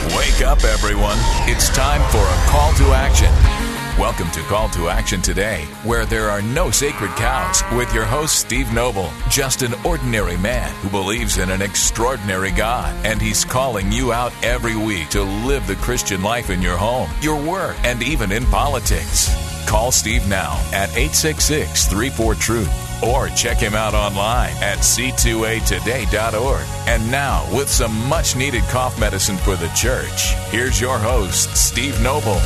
Wake up, everyone. It's time for a call to action. Welcome to Call to Action Today, where there are no sacred cows, with your host, Steve Noble, just an ordinary man who believes in an extraordinary God, and he's calling you out every week to live the Christian life in your home, your work, and even in politics. Call Steve now at 866-34-TRUTH, or check him out online at c2atoday.org. And now, with some much-needed cough medicine for the church, here's your host, Steve Noble.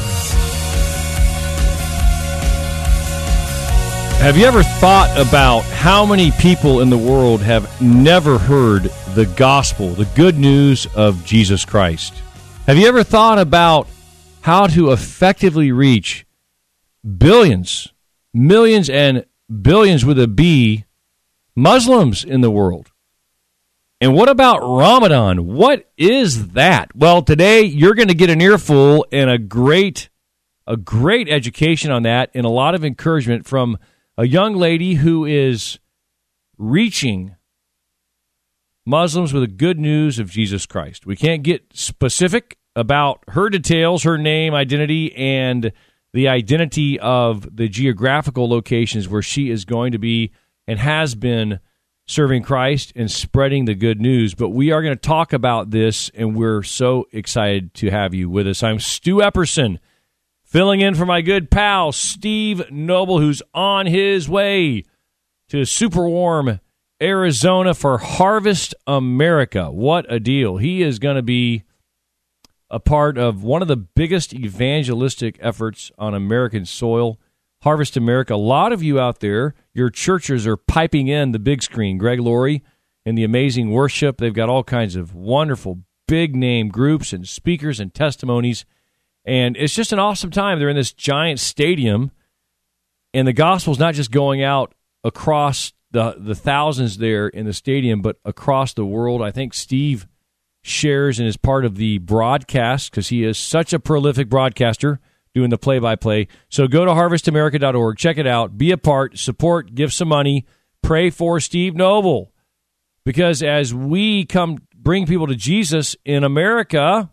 Have you ever thought about how many people in the world have never heard the gospel, the good news of Jesus Christ? Have you ever thought about how to effectively reach billions, millions, and billions with a B, Muslims in the world? And what about Ramadan? What is that? Well, today you're going to get an earful and a great education on that, and a lot of encouragement from a young lady who is reaching Muslims with the good news of Jesus Christ. We can't get specific about her details, her name, identity, and the identity of the geographical locations where she is going to be and has been serving Christ and spreading the good news. But we are going to talk about this, and we're so excited to have you with us. I'm Stu Epperson, filling in for my good pal, Steve Noble, who's on his way to super warm Arizona for Harvest America. What a deal. He is going to be a part of one of the biggest evangelistic efforts on American soil, Harvest America. A lot of you out there, your churches are piping in the big screen. Greg Laurie and the amazing worship. They've got all kinds of wonderful big-name groups and speakers and testimonies. And it's just an awesome time. They're in this giant stadium, and the gospel's not just going out across the thousands there in the stadium, but across the world. I think Steve shares and is part of the broadcast because he is such a prolific broadcaster doing the play-by-play. So go to harvestamerica.org, check it out, be a part, support, give some money, pray for Steve Noble. Because as we come bring people to Jesus in America,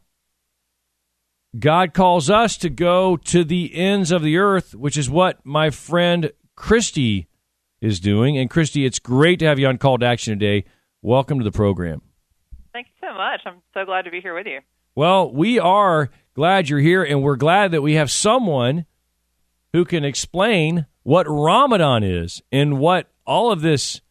God calls us to go to the ends of the earth, which is what my friend Christy is doing. And Christy, it's great to have you on Call to Action today. Welcome to the program. Thank you so much. I'm so glad to be here with you. Well, we are glad you're here, and we're glad that we have someone who can explain what Ramadan is and what all of this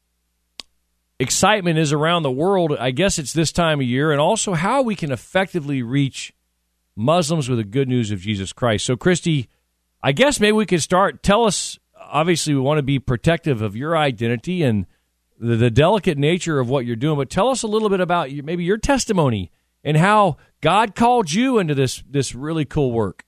excitement is around the world. I guess it's this time of year, and also how we can effectively reach Muslims with the good news of Jesus Christ. So, Christy, I guess maybe we could start. Tell us, obviously, we want to be protective of your identity and the delicate nature of what you're doing, but tell us a little bit about maybe your testimony and how God called you into this really cool work.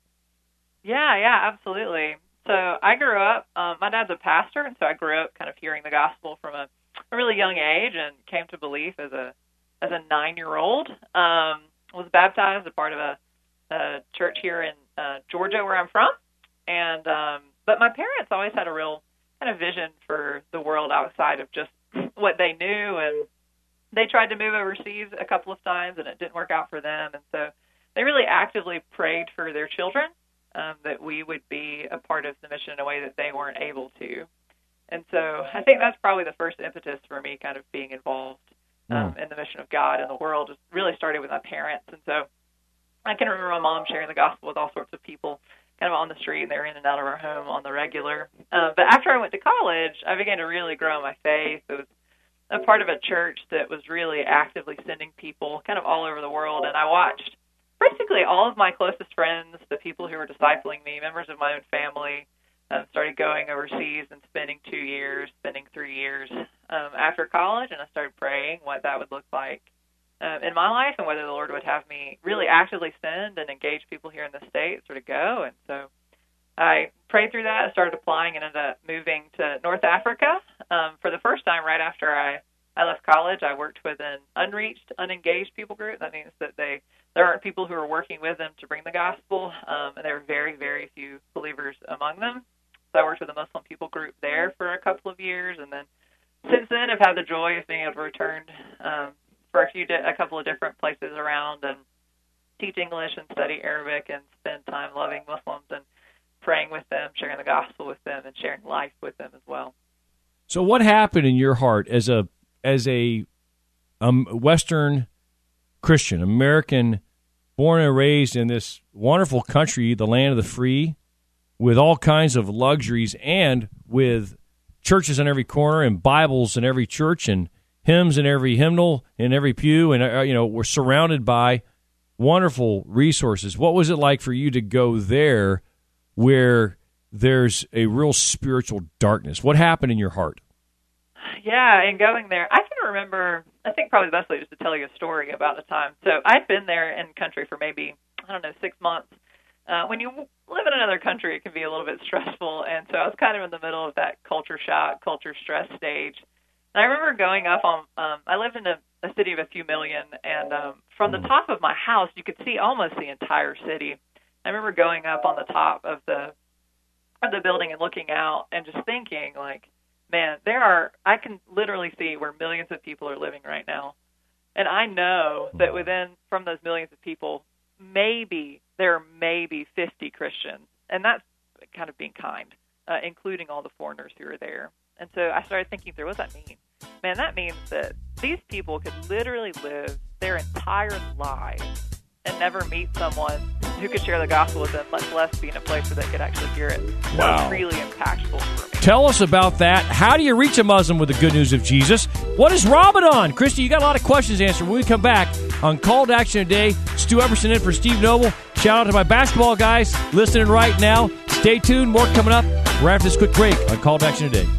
Yeah, absolutely. So I grew up, my dad's a pastor, and so I grew up kind of hearing the gospel from a really young age and came to belief as a 9-year-old. Was baptized as part of a church here in Georgia, where I'm from, and but my parents always had a real kind of vision for the world outside of just what they knew, and they tried to move overseas a couple of times, and it didn't work out for them, and so they really actively prayed for their children, that we would be a part of the mission in a way that they weren't able to, and so I think that's probably the first impetus for me kind of being involved in the mission of God in the world. It really started with my parents, and so I can remember my mom sharing the gospel with all sorts of people kind of on the street, and they were in and out of our home on the regular. But after I went to college, I began to really grow in my faith. It was a part of a church that was really actively sending people kind of all over the world, and I watched basically all of my closest friends, the people who were discipling me, members of my own family, started going overseas and spending 2 years, spending 3 years after college, and I started praying what that would look like in my life and whether the Lord would have me really actively send and engage people here in the States or to go. And so I prayed through that. I started applying and ended up moving to North Africa for the first time right after I left college. I worked with an unreached, unengaged people group. That means that there aren't people who are working with them to bring the gospel, and there are very, very few believers among them. So I worked with a Muslim people group there for a couple of years, and then since then I've had the joy of being able to return for a couple of different places around, and teach English and study Arabic and spend time loving Muslims and praying with them, sharing the gospel with them, and sharing life with them as well. So what happened in your heart as a Western Christian, American, born and raised in this wonderful country, the land of the free, with all kinds of luxuries and with churches on every corner and Bibles in every church and hymns in every hymnal in every pew, and we're surrounded by wonderful resources. What was it like for you to go there where there's a real spiritual darkness? What happened in your heart? Yeah, and going there, I can remember, I think probably the best way is to tell you a story about the time. So I'd been there in country for maybe, 6 months. When you live in another country, it can be a little bit stressful, and so I was kind of in the middle of that culture shock, culture stress stage. And I remember going up on, I lived in a city of a few million, and from the top of my house, you could see almost the entire city. I remember going up on the top of the building and looking out and just thinking, like, man, I can literally see where millions of people are living right now. And I know that from those millions of people, there are maybe 50 Christians. And that's kind of being kind, including all the foreigners who are there. And so I started thinking through, what does that mean? Man, that means that these people could literally live their entire lives and never meet someone who could share the gospel with them, much less be in a place where they could actually hear it. Wow. That was really impactful for me. Tell us about that. How do you reach a Muslim with the good news of Jesus? What is Ramadan? Christy, you got a lot of questions to answer when we come back on Call to Action Today. Stu Epperson in for Steve Noble. Shout out to my basketball guys listening right now. Stay tuned. More coming up right after this quick break on Call to Action Today.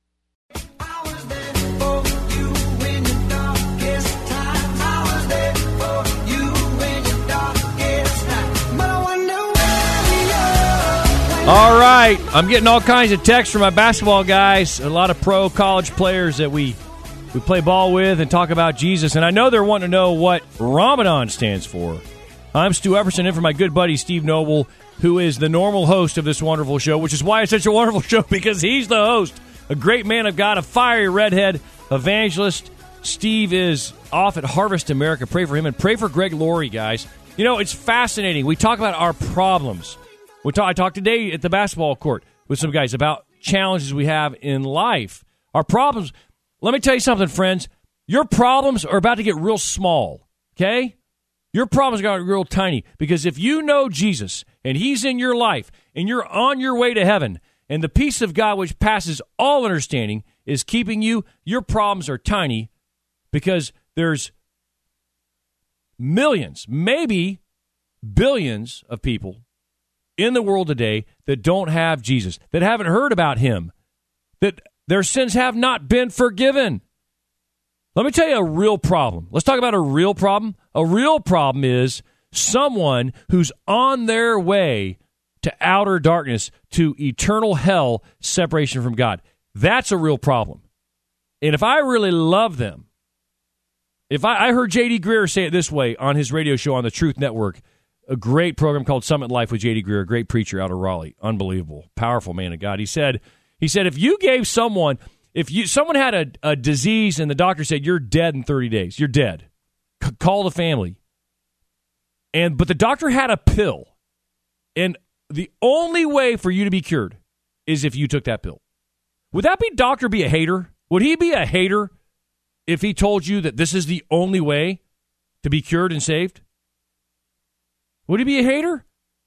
All right, I'm getting all kinds of texts from my basketball guys, a lot of pro college players that we play ball with and talk about Jesus, and I know they're wanting to know what Ramadan stands for. I'm Stu Epperson in for my good buddy Steve Noble, who is the normal host of this wonderful show, which is why it's such a wonderful show, because he's the host, a great man of God, a fiery redhead evangelist. Steve is off at Harvest America. Pray for him and pray for Greg Laurie, guys. You know, it's fascinating. We talk about our problems. I talked today at the basketball court with some guys about challenges we have in life. Our problems, let me tell you something, friends. Your problems are about to get real small, okay? Your problems are going to get real tiny, because if you know Jesus and he's in your life and you're on your way to heaven and the peace of God which passes all understanding is keeping you, your problems are tiny, because there's millions, maybe billions of people in the world today that don't have Jesus, that haven't heard about him, that their sins have not been forgiven. Let me tell you a real problem. Let's talk about a real problem. A real problem is someone who's on their way to outer darkness, to eternal hell, separation from God. That's a real problem. And if I really love them, I heard J.D. Greear say it this way on his radio show on the Truth Network, a great program called Summit Life with J.D. Greear, a great preacher out of Raleigh. Unbelievable. Powerful man of God. He said, if you gave someone, someone had a disease and the doctor said, you're dead in 30 days, you're dead. Call the family. But the doctor had a pill. And the only way for you to be cured is if you took that pill. Would that doctor be a hater? Would he be a hater if he told you that this is the only way to be cured and saved? Would he be a hater?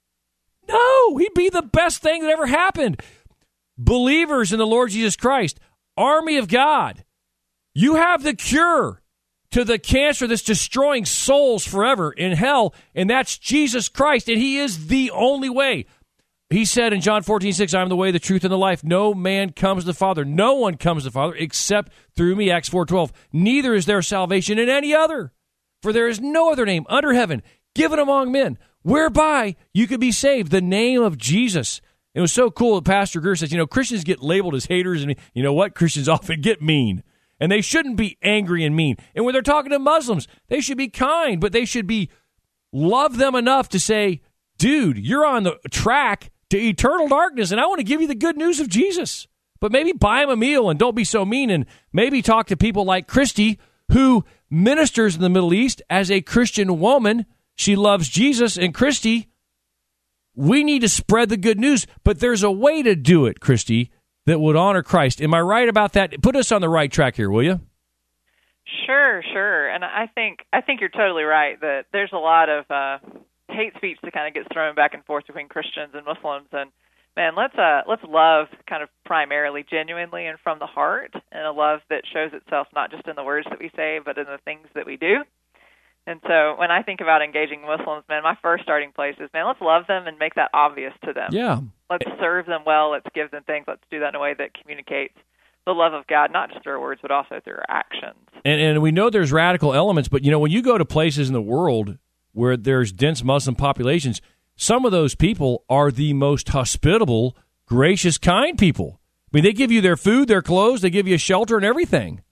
No, he'd be the best thing that ever happened. Believers in the Lord Jesus Christ, army of God, you have the cure to the cancer that's destroying souls forever in hell, and that's Jesus Christ, and he is the only way. He said in John 14:6, I am the way, the truth, and the life. No man comes to the Father. No one comes to the Father except through me, Acts 4:12. Neither is there salvation in any other, for there is no other name under heaven given among men whereby you could be saved, the name of Jesus. It was so cool that Pastor Greer says, Christians get labeled as haters, and you know what? Christians often get mean. And they shouldn't be angry and mean. And when they're talking to Muslims, they should be kind, but they should love them enough to say, dude, you're on the track to eternal darkness, and I want to give you the good news of Jesus. But maybe buy them a meal and don't be so mean, and maybe talk to people like Christy, who ministers in the Middle East as a Christian woman, She loves Jesus. And Christy, we need to spread the good news, but there's a way to do it, Christy, that would honor Christ. Am I right about that? Put us on the right track here, will you? Sure. And I think you're totally right that there's a lot of hate speech that kind of gets thrown back and forth between Christians and Muslims. And man, let's love kind of primarily, genuinely, and from the heart, and a love that shows itself not just in the words that we say, but in the things that we do. And so when I think about engaging Muslims, man, my first starting place is, man, let's love them and make that obvious to them. Yeah. Let's serve them well. Let's give them things. Let's do that in a way that communicates the love of God, not just through our words, but also through our actions. And we know there's radical elements, but, when you go to places in the world where there's dense Muslim populations, some of those people are the most hospitable, gracious, kind people. I mean, they give you their food, their clothes, they give you shelter and everything.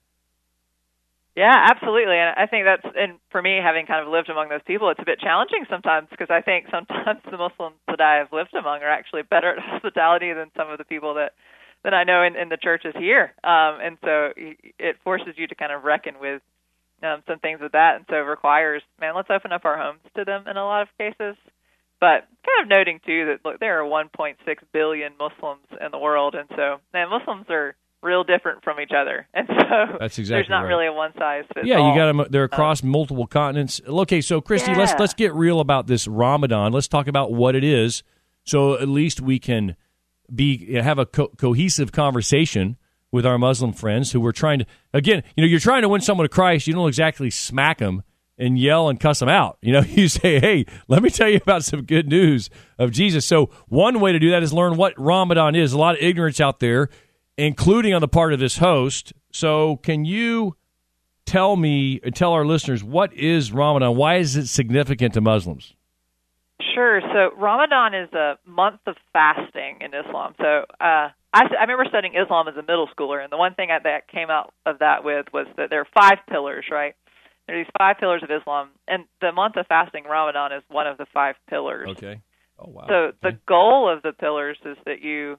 Yeah, absolutely. And I think and for me, having kind of lived among those people, it's a bit challenging sometimes, because I think sometimes the Muslims that I have lived among are actually better at hospitality than some of the people that I know in the churches here. And so it forces you to kind of reckon with some things with that. And so it requires, man, let's open up our homes to them in a lot of cases. But kind of noting, too, that, look, there are 1.6 billion Muslims in the world. And so, man, Muslims are real different from each other. And so that's exactly there's not right. really a one-size-fits-all. Yeah, you got them. They're across multiple continents. Okay, so, Christy, let's get real about this Ramadan. Let's talk about what it is, so at least we can have a cohesive conversation with our Muslim friends who we're trying to, again, you're trying to win someone to Christ. You don't exactly smack them and yell and cuss them out. You say, hey, let me tell you about some good news of Jesus. So one way to do that is learn what Ramadan is. A lot of ignorance out there, including on the part of this host. So can you tell our listeners, what is Ramadan? Why is it significant to Muslims? Sure. So Ramadan is a month of fasting in Islam. So I remember studying Islam as a middle schooler, and the one thing that came out of that was that there are 5 pillars, right? There are these 5 pillars of Islam, and the month of fasting, Ramadan, is one of the 5 pillars. Okay. Oh, wow. So the goal of the pillars is that you,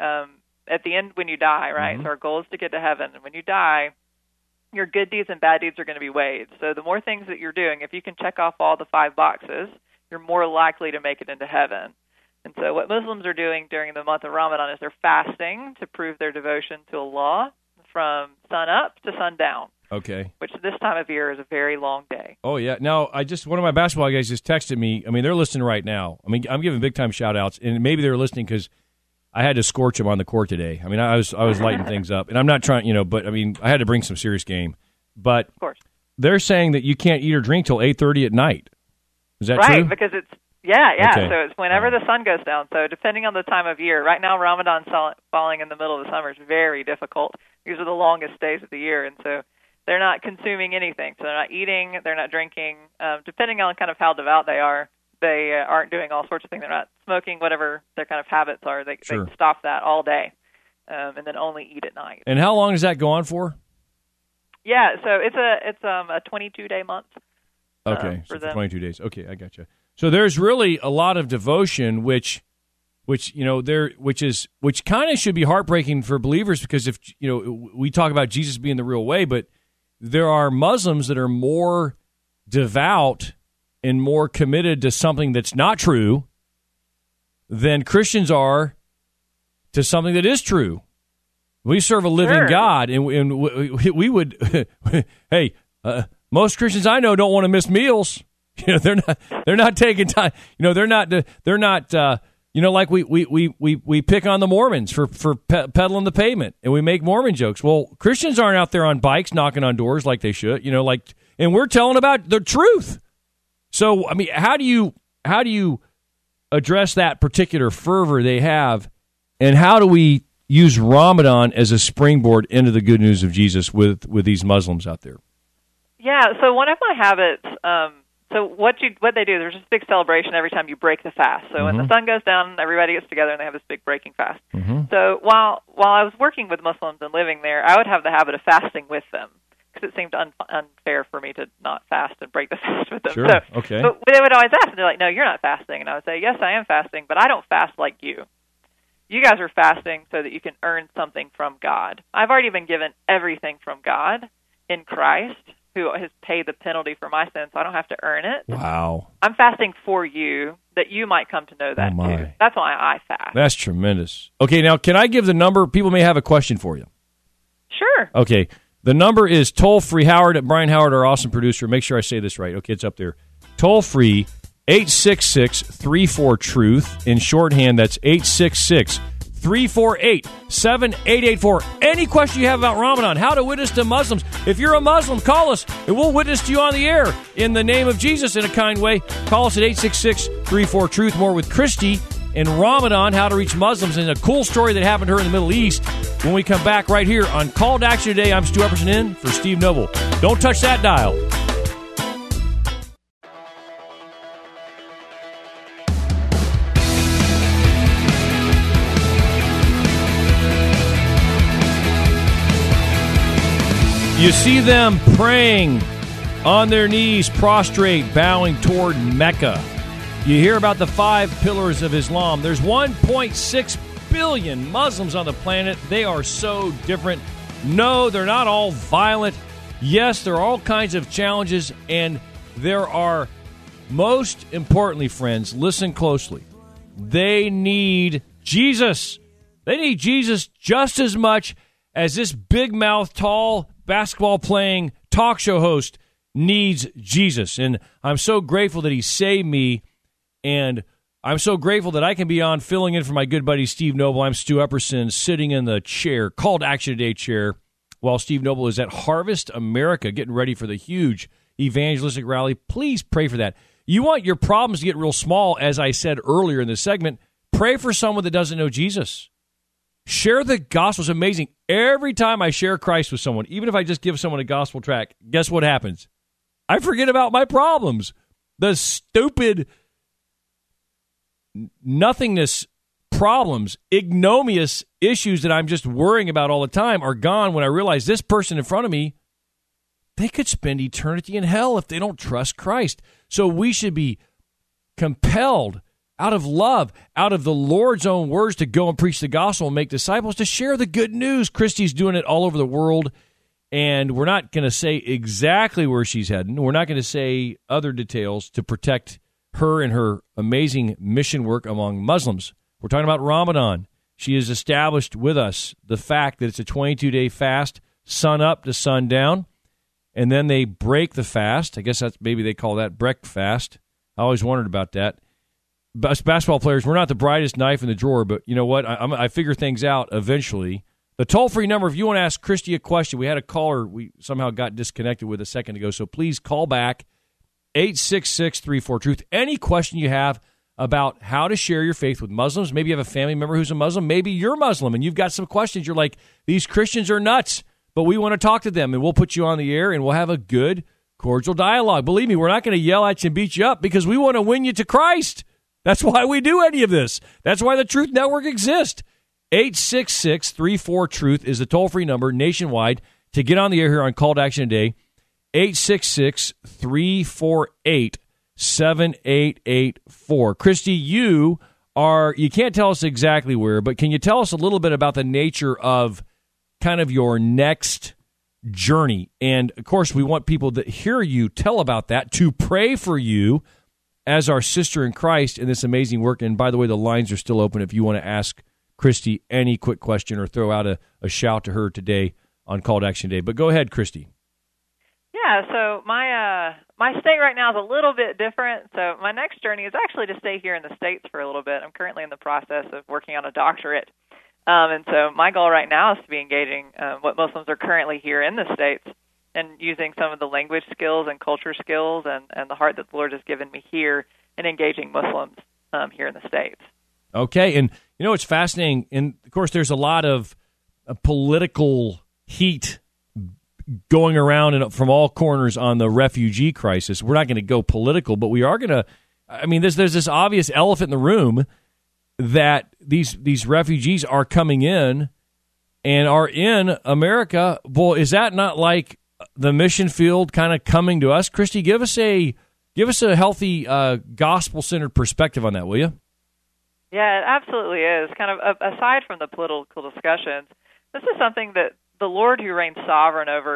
at the end when you die, right? Mm-hmm. So our goal is to get to heaven, and when you die, your good deeds and bad deeds are going to be weighed. So the more things that you're doing, if you can check off all the 5 boxes, you're more likely to make it into heaven. And so what Muslims are doing during the month of Ramadan is they're fasting to prove their devotion to Allah from sun up to sundown. Okay. Which this time of year is a very long day. Oh, yeah. Now, one of my basketball guys just texted me. I mean, they're listening right now. I mean, I'm giving big-time shout-outs, and maybe they're listening because I had to scorch them on the court today. I mean, I was lighting things up, and I'm not trying, but, I mean, I had to bring some serious game. But of course, they're saying that you can't eat or drink till 8:30 at night. Is that true? Right, because it's, yeah. Okay. So it's whenever the sun goes down. So depending on the time of year, right now Ramadan falling in the middle of the summer is very difficult. These are the longest days of the year, and so they're not consuming anything. So they're not eating, they're not drinking. Depending on kind of how devout they aren't doing all sorts of things. They're not smoking, whatever their kind of habits are. They stop that all day, and then only eat at night. And how long does that go on for? Yeah, so it's a 22-day month. Okay, so for 22 days. Okay, I gotcha. So there's really a lot of devotion, which kind of should be heartbreaking for believers, because if we talk about Jesus being the real way, but there are Muslims that are more devout and more committed to something that's not true than Christians are to something that is true. We serve a living God, and we would. Hey. Most Christians I know don't want to miss meals. They're not taking time. They're not like we pick on the Mormons for peddling the pavement, and we make Mormon jokes. Well, Christians aren't out there on bikes knocking on doors like they should. And we're telling about the truth. So, I mean, how do you address that particular fervor they have, and how do we use Ramadan as a springboard into the good news of Jesus with these Muslims out there? Yeah, so one of my habits, so what they do, there's this big celebration every time you break the fast. So when the sun goes down, everybody gets together and they have this big breaking fast. Mm-hmm. So while I was working with Muslims and living there, I would have the habit of fasting with them, because it seemed unfair for me to not fast and break the fast with them. Sure, so, okay. But they would always ask, and they're like, no, you're not fasting. And I would say, yes, I am fasting, but I don't fast like you. You guys are fasting so that you can earn something from God. I've already been given everything from God in Christ. who has paid the penalty for my sins, so I don't have to earn it. Wow. I'm fasting for you, that you might come to know that too. That's why I fast. That's tremendous. Okay, now can I give the number? People may have a question for you. Sure. Okay, the number is toll-free. Brian Howard, our awesome producer. Make sure I say this right. Okay, it's up there. Toll-free, 866-34-TRUTH. In shorthand, that's 866-348-7884. Any question you have about Ramadan, how to witness to Muslims, if you're a Muslim, call us, and we'll witness to you on the air in the name of Jesus in a kind way. Call us at 866-34-TRUTH. More with Christy in Ramadan, how to reach Muslims, and a cool story that happened to her in the Middle East when we come back right here on Call to Action Today. I'm Stu Epperson in for Steve Noble. Don't touch that dial. You see them praying on their knees, prostrate, bowing toward Mecca. You hear about the 5 pillars of Islam. There's 1.6 billion Muslims on the planet. They are so different. No, they're not all violent. Yes, there are all kinds of challenges, and there are, most importantly, friends, listen closely. They need Jesus. They need Jesus just as much as this big-mouthed, tall, basketball-playing talk show host needs Jesus. And I'm so grateful that he saved me, and I'm so grateful that I can be on filling in for my good buddy Steve Noble. I'm Stu Epperson, sitting in the chair, Call to Action Today chair, while Steve Noble is at Harvest America, getting ready for the huge evangelistic rally. Please pray for that. You want your problems to get real small, as I said earlier in this segment. Pray for someone that doesn't know Jesus. Share the gospel. It's amazing. Every time I share Christ with someone, even if I just give someone a gospel tract, guess what happens? I forget about my problems. The stupid nothingness problems, ignominious issues that I'm just worrying about all the time are gone when I realize this person in front of me, they could spend eternity in hell if they don't trust Christ. So we should be compelled, out of love, out of the Lord's own words, to go and preach the gospel and make disciples, to share the good news. Christy's doing it all over the world, and we're not going to say exactly where she's heading. We're not going to say other details to protect her and her amazing mission work among Muslims. We're talking about Ramadan. She has established with us the fact that it's a 22-day fast, sun up to sundown, and then they break the fast. I guess that's, maybe they call that breakfast. I always wondered about that. Us basketball players, we're not the brightest knife in the drawer, but you know what? I figure things out eventually. The toll-free number, if you want to ask Christy a question, we had a caller we somehow got disconnected with a second ago, so please call back, 866-34-TRUTH. Any question you have about how to share your faith with Muslims. Maybe you have a family member who's a Muslim. Maybe you're Muslim and you've got some questions. You're like, these Christians are nuts, but we want to talk to them, and we'll put you on the air, and we'll have a good, cordial dialogue. Believe me, we're not going to yell at you and beat you up because we want to win you to Christ. That's why we do any of this. That's why the Truth Network exists. 866-34-TRUTH is the toll-free number nationwide to get on the air here on Call to Action Today. 866-348-7884. Christy, you can't tell us exactly where, but can you tell us a little bit about the nature of kind of your next journey? And, of course, we want people that hear you tell about that to pray for you as our sister in Christ in this amazing work. And by the way, the lines are still open if you want to ask Christy any quick question or throw out a shout to her today on Call to Action Day. But go ahead, Christy. Yeah, so my state right now is a little bit different. So my next journey is actually to stay here in the States for a little bit. I'm currently in the process of working on a doctorate. And so my goal right now is to be engaging what Muslims are currently here in the States, and using some of the language skills and culture skills and the heart that the Lord has given me here in engaging Muslims here in the States. Okay, and you know, it's fascinating. And, of course, there's a lot of political heat going around and from all corners on the refugee crisis. We're not going to go political, but we are going to, I mean, there's this obvious elephant in the room that these refugees are coming in and are in America. Well, is that not like the mission field kind of coming to us? Christy, give us a healthy gospel-centered perspective on that, will you? Yeah, it absolutely is. Kind of aside from the political discussions, this is something that the Lord, who reigns sovereign over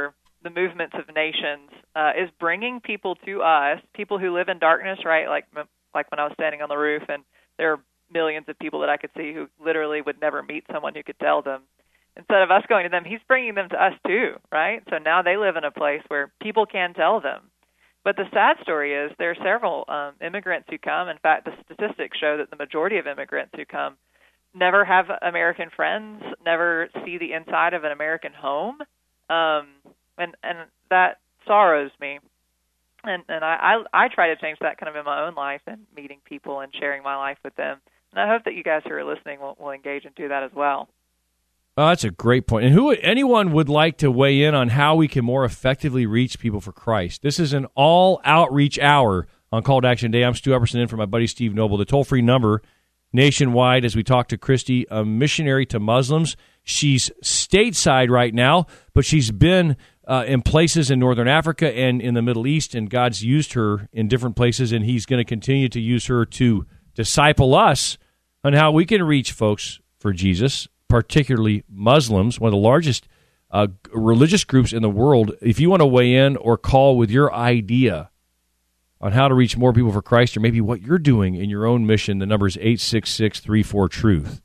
the movements of nations is bringing people to us, people who live in darkness, right? Like when I was standing on the roof, and there are millions of people that I could see who literally would never meet someone who could tell them. Instead of us going to them, he's bringing them to us too, right? So now they live in a place where people can tell them. But the sad story is there are several immigrants who come. In fact, the statistics show that the majority of immigrants who come never have American friends, never see the inside of an American home, and that sorrows me. And I try to change that kind of in my own life and meeting people and sharing my life with them. And I hope that you guys who are listening will engage and do that as well. Oh, that's a great point. And anyone would like to weigh in on how we can more effectively reach people for Christ? This is an all-outreach hour on Call to Action Day. I'm Stu Epperson in for my buddy Steve Noble. The toll-free number nationwide as we talk to Christy, a missionary to Muslims. She's stateside right now, but she's been in places in Northern Africa and in the Middle East, and God's used her in different places, and he's going to continue to use her to disciple us on how we can reach folks for Jesus, particularly Muslims, one of the largest religious groups in the world. If you want to weigh in or call with your idea on how to reach more people for Christ, or maybe what you're doing in your own mission, the number is 866-34-TRUTH.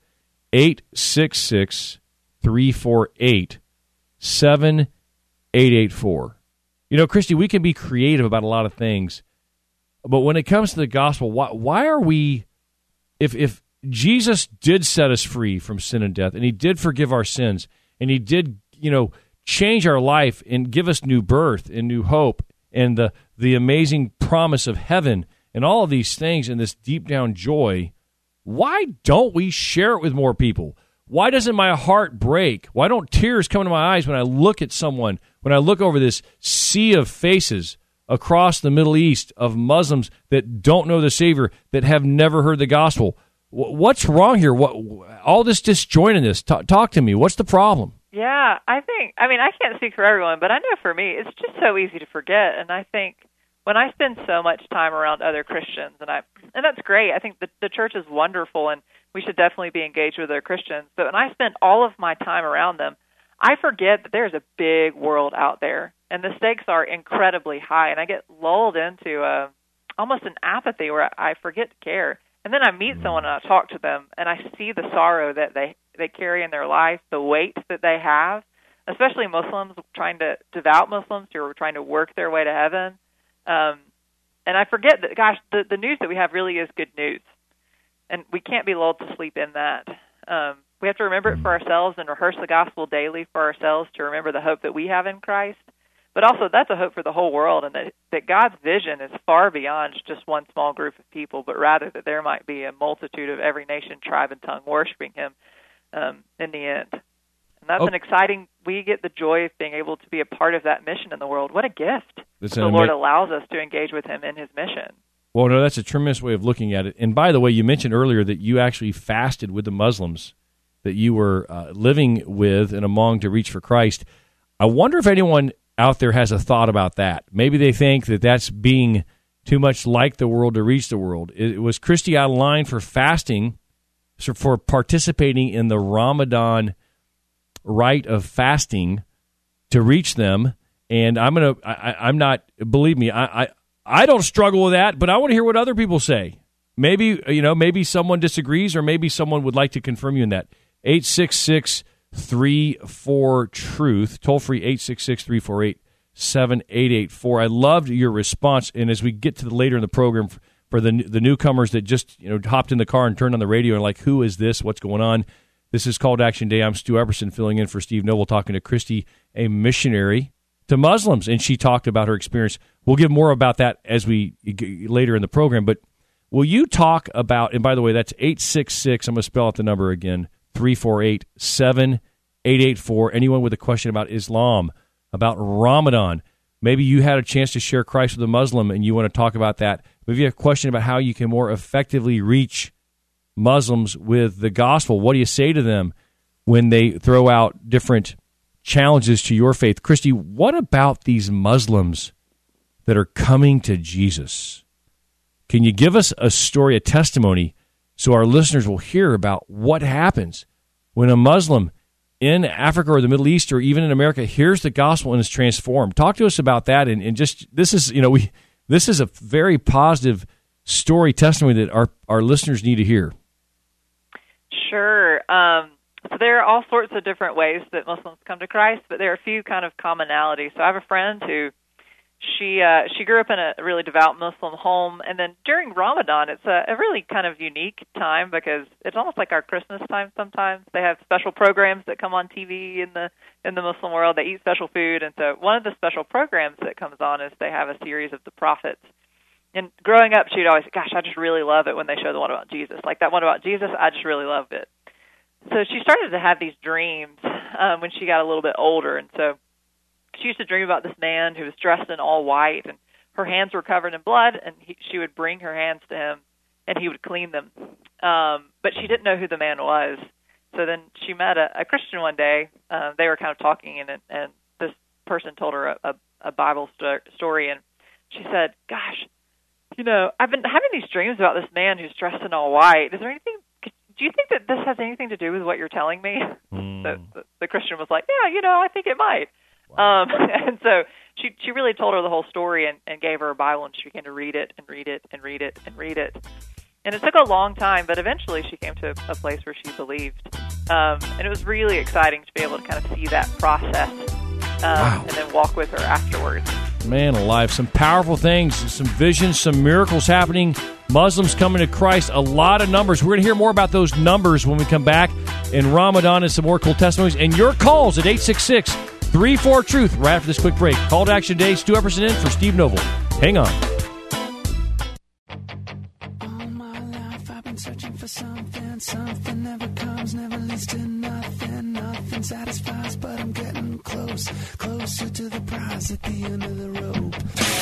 866-348-7884. You know, Christy, we can be creative about a lot of things, but when it comes to the gospel, why are we, if Jesus did set us free from sin and death, and he did forgive our sins, and he did, change our life and give us new birth and new hope and the amazing promise of heaven and all of these things and this deep down joy, why don't we share it with more people? Why doesn't my heart break? Why don't tears come to my eyes when I look at someone, when I look over this sea of faces across the Middle East of Muslims that don't know the Savior, that have never heard the gospel? What's wrong here? All this disjoint in this? Talk to me. What's the problem? Yeah, I can't speak for everyone, but I know for me, it's just so easy to forget. And I think when I spend so much time around other Christians, and that's great. I think the church is wonderful, and we should definitely be engaged with other Christians. But when I spend all of my time around them, I forget that there's a big world out there, and the stakes are incredibly high. And I get lulled into almost an apathy where I forget to care. And then I meet someone and I talk to them, and I see the sorrow that they carry in their life, the weight that they have, especially Muslims, devout Muslims who are trying to work their way to heaven. And I forget that, gosh, the news that we have really is good news. And we can't be lulled to sleep in that. We have to remember it for ourselves and rehearse the gospel daily for ourselves to remember the hope that we have in Christ. But also, that's a hope for the whole world, and that God's vision is far beyond just one small group of people, but rather that there might be a multitude of every nation, tribe, and tongue worshiping him in the end. And that's an exciting, we get the joy of being able to be a part of that mission in the world. What a gift the Lord allows us to engage with him in his mission. Well, no, that's a tremendous way of looking at it. And by the way, you mentioned earlier that you actually fasted with the Muslims that you were living with and among to reach for Christ. I wonder if anyone out there has a thought about that. Maybe they think that that's being too much like the world to reach the world. Was Christy out of line for fasting, for participating in the Ramadan rite of fasting to reach them? And believe me, I don't struggle with that, but I want to hear what other people say. Maybe someone disagrees, or maybe someone would like to confirm you in that. 866-34-TRUTH, toll free 866-348-7884. I loved your response, and as we get to later in the program, for the newcomers that just hopped in the car and turned on the radio and like, who is this? What's going on? This is Call to Action Day. I'm Stu Epperson filling in for Steve Noble, talking to Christy, a missionary to Muslims, and she talked about her experience. We'll give more about that as we later in the program, but will you talk about, and by the way, that's 866, I'm going to spell out the number again, 348-7884. Anyone with a question about Islam, about Ramadan, maybe you had a chance to share Christ with a Muslim and you want to talk about that. Maybe you have a question about how you can more effectively reach Muslims with the gospel. What do you say to them when they throw out different challenges to your faith? Christy, what about these Muslims that are coming to Jesus? Can you give us a story, a testimony, so our listeners will hear about what happens when a Muslim in Africa or the Middle East or even in America hears the gospel and is transformed. Talk to us about that. And just this is this is a very positive story testimony that our listeners need to hear. Sure. So there are all sorts of different ways that Muslims come to Christ, but there are a few kind of commonalities. So I have a friend who she grew up in a really devout Muslim home, and then during Ramadan, it's a really kind of unique time because it's almost like our Christmas time sometimes. They have special programs that come on TV in the Muslim world. They eat special food, and so one of the special programs that comes on is they have a series of the prophets. And growing up, she'd always say, gosh, I just really love it when they show the one about Jesus. Like that one about Jesus, I just really loved it. So she started to have these dreams when she got a little bit older, and so she used to dream about this man who was dressed in all white, and her hands were covered in blood, and she would bring her hands to him, and he would clean them. But she didn't know who the man was. So then she met a Christian one day. They were kind of talking, and this person told her a Bible story, and she said, gosh, I've been having these dreams about this man who's dressed in all white. Is there anything? Do you think that this has anything to do with what you're telling me? The Christian was like, yeah, I think it might. Wow. And so she really told her the whole story and gave her a Bible, and she began to read it and read it and read it and read it. And it took a long time, but eventually she came to a place where she believed. And it was really exciting to be able to kind of see that process and then walk with her afterwards. Man alive, some powerful things, some visions, some miracles happening, Muslims coming to Christ, a lot of numbers. We're going to hear more about those numbers when we come back in Ramadan and some more cool testimonies. And your calls at 866-34-TRUTH right after this quick break. Call to Action Today, Stu Epperson in for Steve Noble. Hang on. All my life I've been searching for something never comes, never leads to nothing satisfies, but I'm getting closer to the prize at the end of the rope.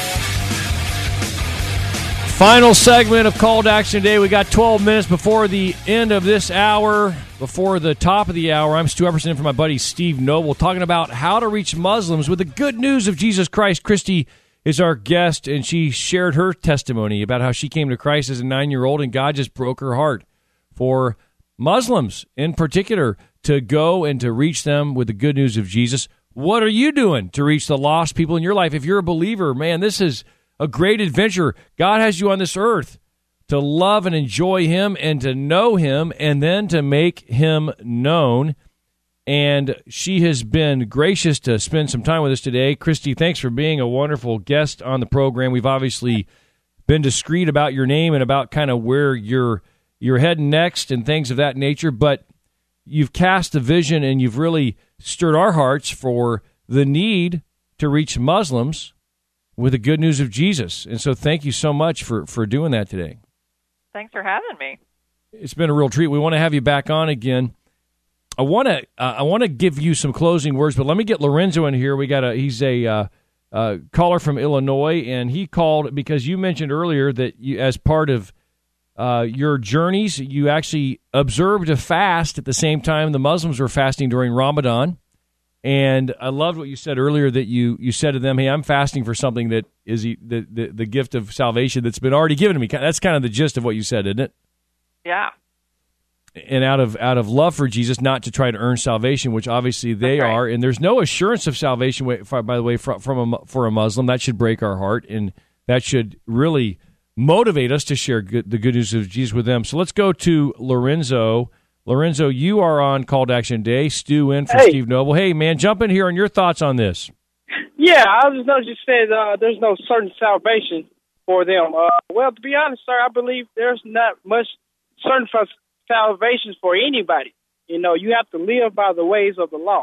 Final segment of Call to Action Today. We got 12 minutes before the end of this hour, before the top of the hour. I'm Stu Epperson for my buddy Steve Noble, talking about how to reach Muslims with the good news of Jesus Christ. Christy is our guest, and she shared her testimony about how she came to Christ as a 9-year-old, and God just broke her heart for Muslims in particular to go and to reach them with the good news of Jesus. What are you doing to reach the lost people in your life? If you're a believer, man, this is a great adventure. God has you on this earth to love and enjoy Him and to know Him and then to make Him known. And she has been gracious to spend some time with us today. Christy, thanks for being a wonderful guest on the program. We've obviously been discreet about your name and about kind of where you're heading next and things of that nature, but you've cast a vision and you've really stirred our hearts for the need to reach Muslims with the good news of Jesus. And so thank you so much for doing that today. Thanks for having me. It's been a real treat. We want to have you back on again. I want to give you some closing words, but let me get Lorenzo in here. He's a caller from Illinois, and he called because you mentioned earlier that you, as part of your journeys, you actually observed a fast at the same time the Muslims were fasting during Ramadan. And I loved what you said earlier, that you said to them, hey, I'm fasting for something that is the gift of salvation that's been already given to me. That's kind of the gist of what you said, isn't it? Yeah. And out of love for Jesus, not to try to earn salvation, which obviously they are. And there's no assurance of salvation, by the way, for a Muslim. That should break our heart, and that should really motivate us to share the good news of Jesus with them. So let's go to Lorenzo. Lorenzo, you are on Call to Action Day. Stu in for Steve Noble. Hey, man, jump in here on your thoughts on this. Yeah, I just noticed you said there's no certain salvation for them. Well, to be honest, sir, I believe there's not much certain salvation for anybody. You have to live by the ways of the law.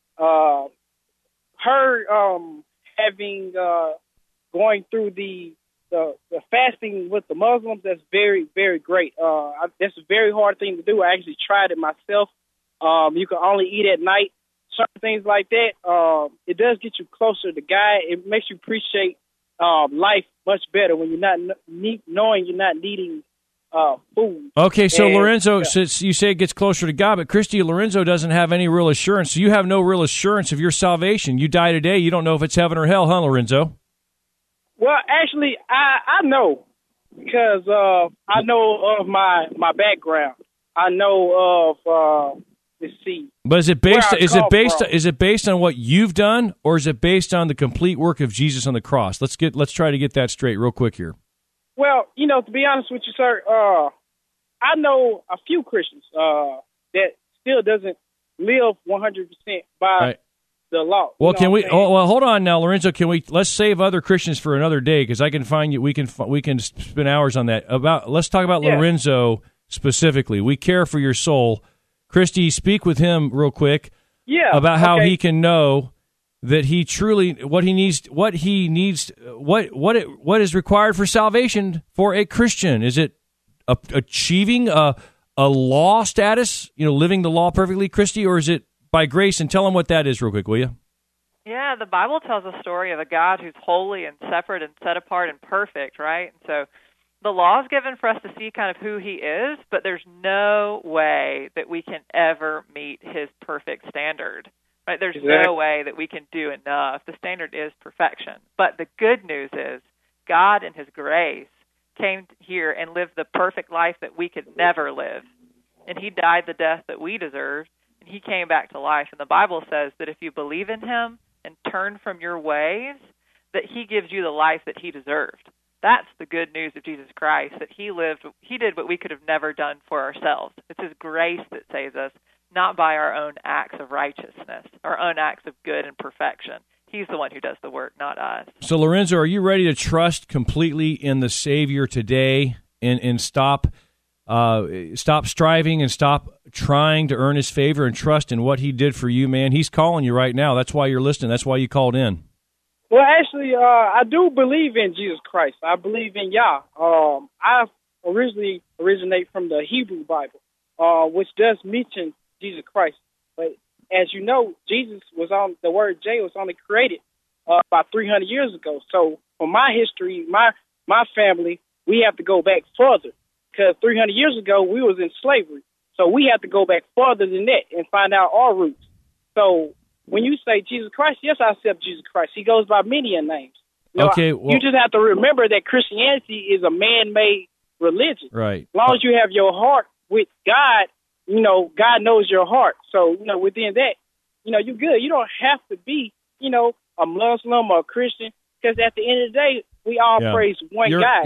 Going through the fasting with the Muslims, that's very, very great. That's a very hard thing to do. I actually tried it myself. You can only eat at night, certain things like that. It does get you closer to God. It makes you appreciate life much better when you're not knowing you're not needing food. Okay, so Lorenzo, since you say it gets closer to God, but Christy, Lorenzo doesn't have any real assurance. So you have no real assurance of your salvation. You die today, you don't know if it's heaven or hell, huh, Lorenzo? Well, actually, I know, because I know of my background. I know of to see. But is it based? Where I Is it come based? from. Is it based on what you've done, or is it based on the complete work of Jesus on the cross? Let's try to get that straight real quick here. Well, to be honest with you, sir, I know a few Christians that still doesn't live 100% by the law. Well, can we? Well, hold on now, Lorenzo. Can we? Let's save other Christians for another day because I can find you. We can spend hours on that. Let's talk about Lorenzo specifically. We care for your soul, Christy. Speak with him real quick. Yeah. About how he can know that he truly what is required for salvation for a Christian. Is it achieving a law status? Living the law perfectly, Christy, or is it by grace? And tell them what that is real quick, will you? Yeah, the Bible tells a story of a God who's holy and separate and set apart and perfect, right? And so the law is given for us to see kind of who he is, but there's no way that we can ever meet his perfect standard, right? There's no way that we can do enough. The standard is perfection. But the good news is God in his grace came here and lived the perfect life that we could never live. And he died the death that we deserved. He came back to life, and the Bible says that if you believe in him and turn from your ways, that he gives you the life that he deserved. That's the good news of Jesus Christ, that he did what we could have never done for ourselves. It's his grace that saves us, not by our own acts of righteousness, our own acts of good and perfection. He's the one who does the work, not us. So, Lorenzo, are you ready to trust completely in the Savior today and stop striving and stop trying to earn his favor and trust in what he did for you, man? He's calling you right now. That's why you're listening. That's why you called in. Well, actually, I do believe in Jesus Christ. I believe in Yah. I originally originate from the Hebrew Bible, which does mention Jesus Christ. But as you know, the word J was only created about 300 years ago. So for my history, my family, we have to go back further. Because 300 years ago, we was in slavery. So we have to go back farther than that and find out our roots. So when you say Jesus Christ, yes, I accept Jesus Christ. He goes by many names. You just have to remember that Christianity is a man-made religion. Right. As long as you have your heart with God, God knows your heart. So, within that, you're good. You don't have to be, a Muslim or a Christian, because at the end of the day, we all praise one God.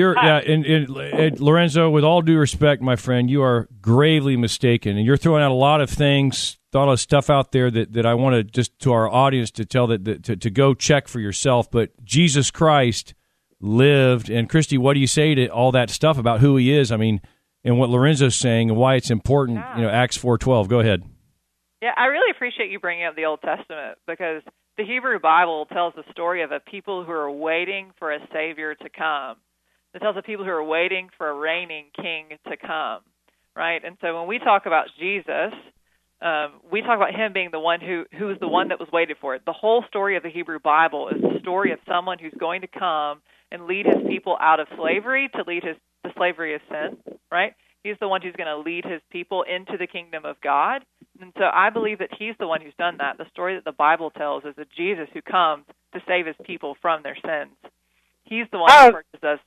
And Lorenzo, with all due respect, my friend, you are gravely mistaken, and you're throwing out a lot of things, a lot of stuff out there that I want to just to our audience to tell to go check for yourself. But Jesus Christ lived, and Christy, what do you say to all that stuff about who he is? I mean, and what Lorenzo's saying and why it's important. Acts 4:12. Go ahead. Yeah, I really appreciate you bringing up the Old Testament because the Hebrew Bible tells the story of a people who are waiting for a Savior to come. It tells the people who are waiting for a reigning king to come, right? And so when we talk about Jesus, we talk about him being the one who is the one that was waited for. The whole story of the Hebrew Bible is the story of someone who's going to come and lead his people out of slavery to lead the slavery of sin, right? He's the one who's going to lead his people into the kingdom of God. And so I believe that he's the one who's done that. The story that the Bible tells is a Jesus who comes to save his people from their sins. He's the one who purchases us.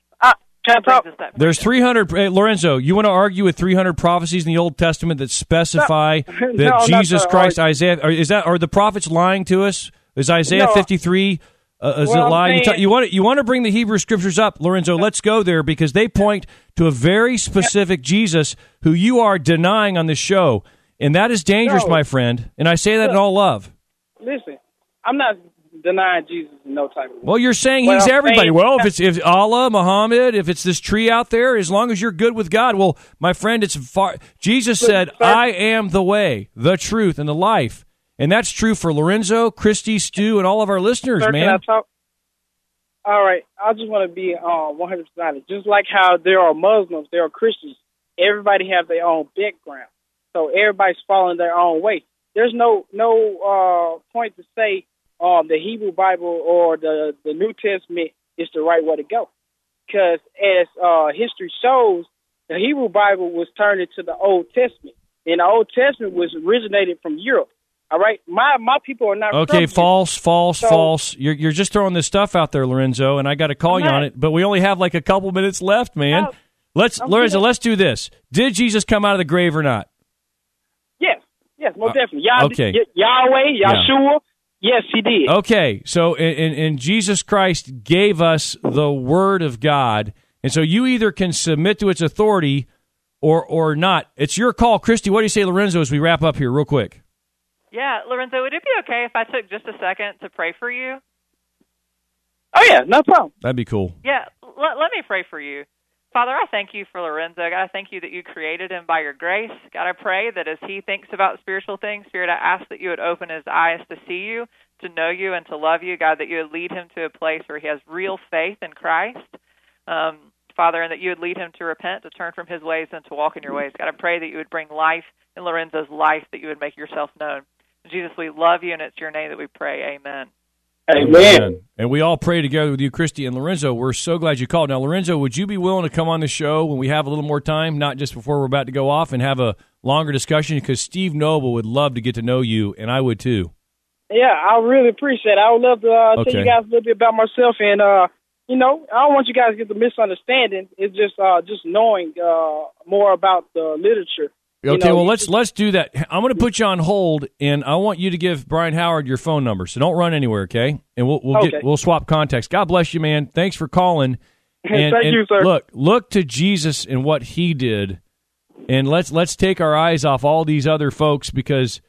There's 300. Lorenzo, you want to argue with 300 prophecies in the Old Testament that specify that Jesus Christ, Isaiah, are the prophets lying to us? Is Isaiah 53? Is it lying? You want to bring the Hebrew Scriptures up, Lorenzo? Let's go there because they point to a very specific Jesus who you are denying on this show, and that is dangerous, my friend. And I say that in all love. Listen, I'm not denying Jesus in no type of way. Well, you're saying he's everybody. If Allah, Muhammad, if it's this tree out there, as long as you're good with God, well, my friend, it's far. Jesus said, "I am the way, the truth, and the life." And that's true for Lorenzo, Christy, Stu, and all of our listeners, man. Can I talk? All right. I just want to be 100% honest. Just like how there are Muslims, there are Christians. Everybody have their own background. So everybody's following their own way. There's no point to say the Hebrew Bible or the New Testament is the right way to go. Because as history shows, the Hebrew Bible was turned into the Old Testament. And the Old Testament was originated from Europe. All right, my people are not. Okay, false. You're just throwing this stuff out there, Lorenzo, and I got to call you on it. But we only have like a couple minutes left, man. Lorenzo, let's do this. Did Jesus come out of the grave or not? Yes. Yes, most definitely. Okay. Yahweh, Yahshua. Yes, he did. Okay, so and Jesus Christ gave us the Word of God, and so you either can submit to its authority or not. It's your call. Christy, what do you say, Lorenzo, as we wrap up here real quick? Yeah, Lorenzo, would it be okay if I took just a second to pray for you? Oh, yeah, no problem. That'd be cool. Yeah, let me pray for you. Father, I thank you for Lorenzo. God, I thank you that you created him by your grace. God, I pray that as he thinks about spiritual things, Spirit, I ask that you would open his eyes to see you, to know you, and to love you. God, that you would lead him to a place where he has real faith in Christ, Father, and that you would lead him to repent, to turn from his ways, and to walk in your ways. God, I pray that you would bring life in Lorenzo's life, that you would make yourself known. Jesus, we love you, and it's your name that we pray. Amen. Amen. And we all pray together with you, Christy and Lorenzo. We're so glad you called. Now, Lorenzo, would you be willing to come on the show when we have a little more time, not just before we're about to go off, and have a longer discussion? Because Steve Noble would love to get to know you, and I would too. Yeah, I really appreciate it. I would love to tell you guys a little bit about myself. And, I don't want you guys to get the misunderstanding. It's just knowing more about the literature. Okay, well, let's do that. I'm going to put you on hold, and I want you to give Brian Howard your phone number. So don't run anywhere, okay? And we'll swap contacts. God bless you, man. Thanks for calling. And, Thank you, sir. Look to Jesus and what he did, and let's take our eyes off all these other folks because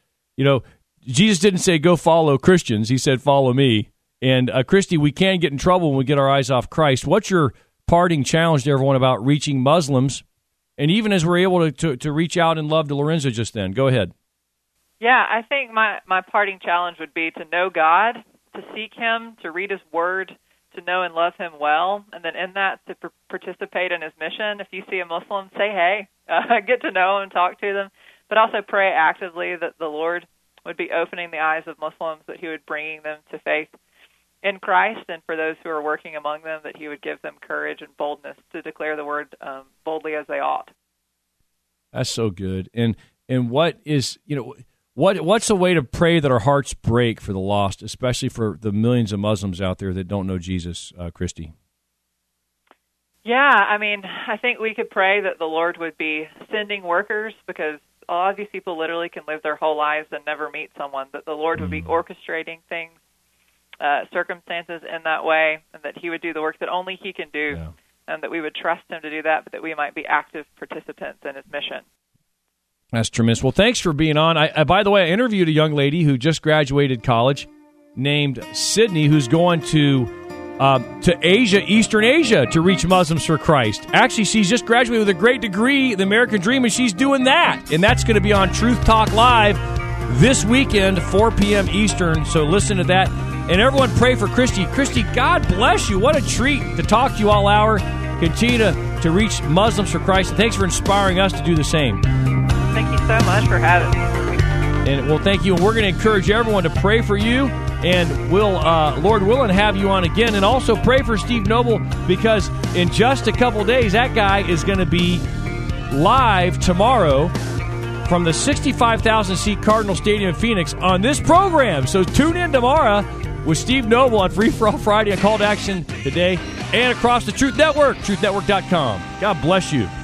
Jesus didn't say go follow Christians. He said follow me. And Christy, we can get in trouble when we get our eyes off Christ. What's your parting challenge to everyone about reaching Muslims? And even as we're able to reach out and love to Lorenzo just then. Go ahead. Yeah, I think my parting challenge would be to know God, to seek him, to read his word, to know and love him well, and then in that to participate in his mission. If you see a Muslim, say hey, get to know and talk to them, but also pray actively that the Lord would be opening the eyes of Muslims, that he would bring them to faith in Christ, and for those who are working among them, that he would give them courage and boldness to declare the word boldly as they ought. That's so good. And what is, what's a way to pray that our hearts break for the lost, especially for the millions of Muslims out there that don't know Jesus, Christy? Yeah, I mean, I think we could pray that the Lord would be sending workers, because a lot of these people literally can live their whole lives and never meet someone, that the Lord would be orchestrating things, circumstances in that way, and that he would do the work that only he can do, and that we would trust him to do that, but that we might be active participants in his mission. That's tremendous. Well, thanks for being on. I by the way, I interviewed a young lady who just graduated college named Sydney, who's going to Asia, Eastern Asia, to reach Muslims for Christ. Actually, she's just graduated with a great degree, the American Dream, and she's doing that. And that's going to be on Truth Talk Live this weekend, 4 p.m. Eastern, so listen to that. And everyone pray for Christy. Christy, God bless you. What a treat to talk to you all hour. Continue to reach Muslims for Christ. And thanks for inspiring us to do the same. Thank you so much for having me. And well, thank you. And we're going to encourage everyone to pray for you. And we'll, Lord willing, have you on again. And also pray for Steve Noble, because in just a couple days, that guy is going to be live tomorrow from the 65,000-seat Cardinal Stadium in Phoenix on this program. So tune in tomorrow with Steve Noble on Free For All Friday on Call to Action today and across the Truth Network, truthnetwork.com. God bless you.